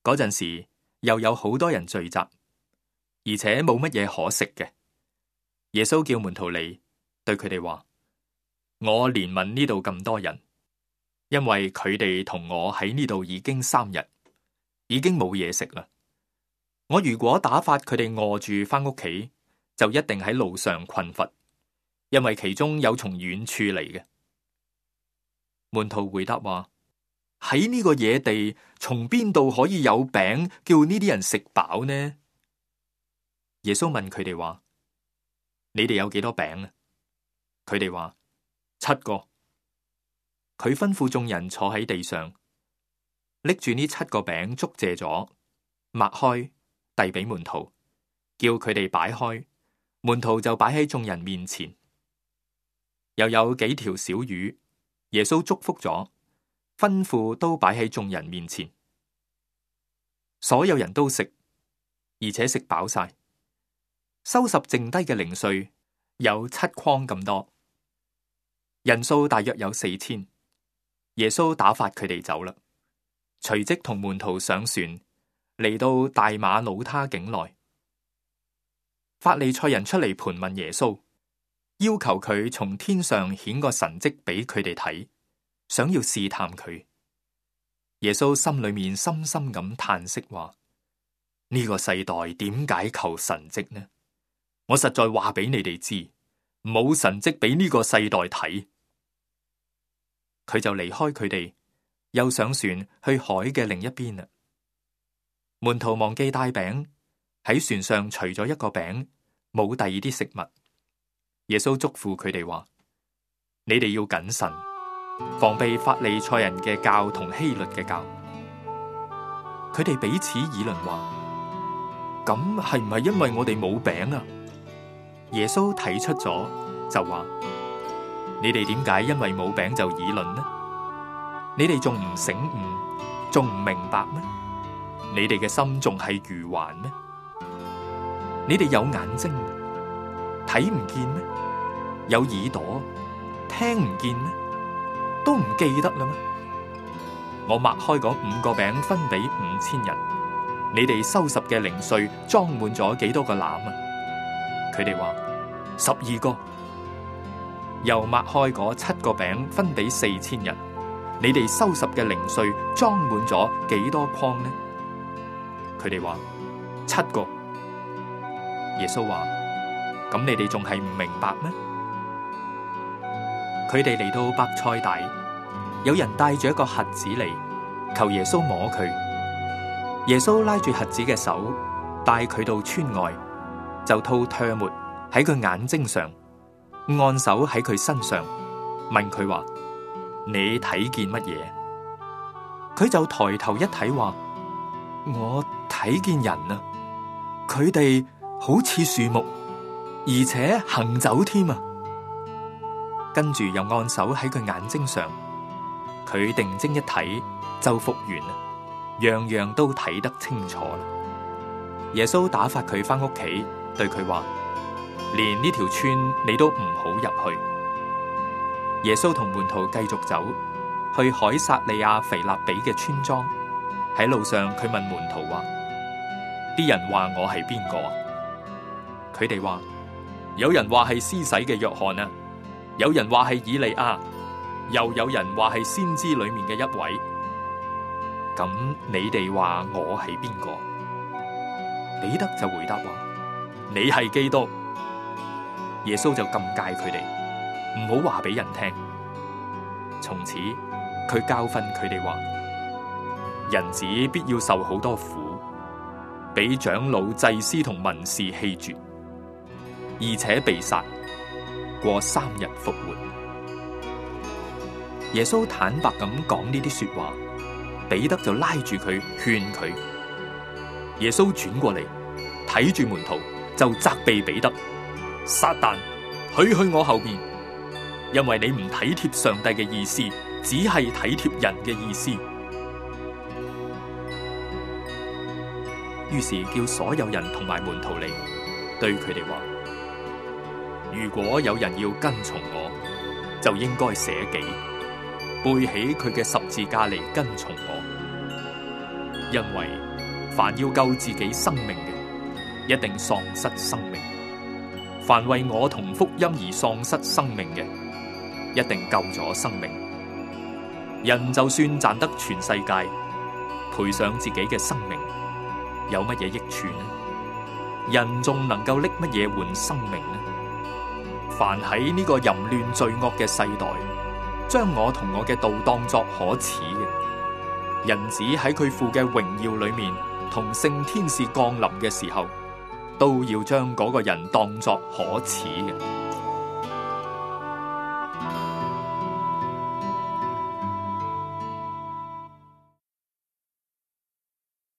嗰陣時又有好多人聚集，而且冇乜嘢可食嘅。耶穌叫門徒嚟，對佢哋話：我憐憫呢度咁多人，因為佢哋同我喺呢度已經3日，已經冇嘢食啦。我如果打發佢哋餓住返屋企，就一定喺路上困乏，因為其中有從遠處嚟嘅。門徒回答話：喺呢個野地，從邊度可以有餅叫呢啲人食飽呢？耶穌問佢哋話：你哋有幾多餅啊？佢哋話：7個。佢吩咐眾人坐喺地上，拎住呢7個餅，祝謝咗，擘開，遞俾門徒，叫佢哋擺開，門徒就擺喺眾人面前。又有幾條小魚，耶穌祝福咗，吩咐都擺喺眾人面前。所有人都食，而且食飽晒，收拾剩低嘅零碎有7筐咁多，人數大約有4000。耶穌打發佢哋走啦，隨即同門徒上船，嚟到大馬魯他境內。法利賽人出嚟盤問耶穌，要求佢從天上顯個神蹟俾佢哋睇，想要試探佢。耶穌心裏面深深咁嘆息話：呢個世代點解求神蹟呢？我實在話俾你哋知，冇神蹟俾呢個世代睇。佢就離開佢哋，又上船去海嘅另一邊啦。門徒忘記帶餅，喺船上除咗1個餅，冇第二啲食物。耶穌囑咐佢哋話：你哋要謹慎，防備法利賽人嘅教同希律嘅教。佢哋彼此議論話：咁係唔係因為我哋冇餅啊？耶穌睇出咗，就話：你哋點解因為冇餅就議論呢？你哋仲唔醒悟，仲唔明白咩？你哋嘅心仲係愚頑咩？你哋有眼睛睇唔見咩？有耳朵聽唔見咩？都唔記得啦咩？我擘開嗰5個餅分俾5000人，你哋收拾嘅零碎裝滿咗幾多個籃啊？佢哋話12個。又擘開嗰7個餅分俾4000人，你哋收拾嘅零碎裝滿咗幾多筐呢？佢哋話7個。耶穌話：咁你哋仲係唔明白咩？佢哋嚟到伯賽大，有人帶住一個瞎子嚟，求耶穌摸佢。耶穌拉住瞎子嘅手，帶佢到村外，就吐唾沫喺佢眼睛上，按手喺佢身上，問佢話：你睇見乜嘢？佢就抬頭一睇話：我睇見人啊，佢哋好似樹木，而且行走添啊。跟住又按手喺佢眼睛上，佢定睛一睇就復原啦，樣樣都睇得清楚啦。耶穌打發佢返屋企，對佢話：連呢條村你都唔好入去。耶穌同門徒繼續走，去凱撒利亞腓立比嘅村莊。喺路上，佢問門徒話：啲人話我係邊個啊？佢哋話：有人話係施洗嘅約翰啊，有人話係以利亞，又有人話係先知裏面嘅一位。咁你哋話我係邊個？彼得就回答話：你係基督。耶穌就禁戒佢哋，唔好話俾人聽。從此，佢教訓佢哋話：人子必要受好多苦，俾長老、祭司同文士棄絕，而且被殺，過3日復活。耶穌坦白咁講呢啲說話，彼得就拉住佢勸佢。耶穌轉過嚟睇住門徒，就責備彼得：撒旦，許去我後面，因為你唔體貼上帝嘅意思，只係體貼人嘅意思。於是叫所有人同埋門徒嚟，對佢哋話：如果有人要跟從我，就應該捨己，背起佢嘅十字架嚟跟從我。因為凡要救自己生命嘅，一定喪失生命；凡為我同福音而喪失生命嘅，一定救咗生命。人就算賺得全世界，賠上自己嘅生命，有乜嘢益處呢？人仲能夠拎乜嘢換生命呢？凡喺呢個淫亂罪惡嘅世代，將我同我嘅道當作可恥嘅，人子喺佢父嘅榮耀裏面同聖天使降臨嘅時候，都要將嗰個人當作可恥嘅。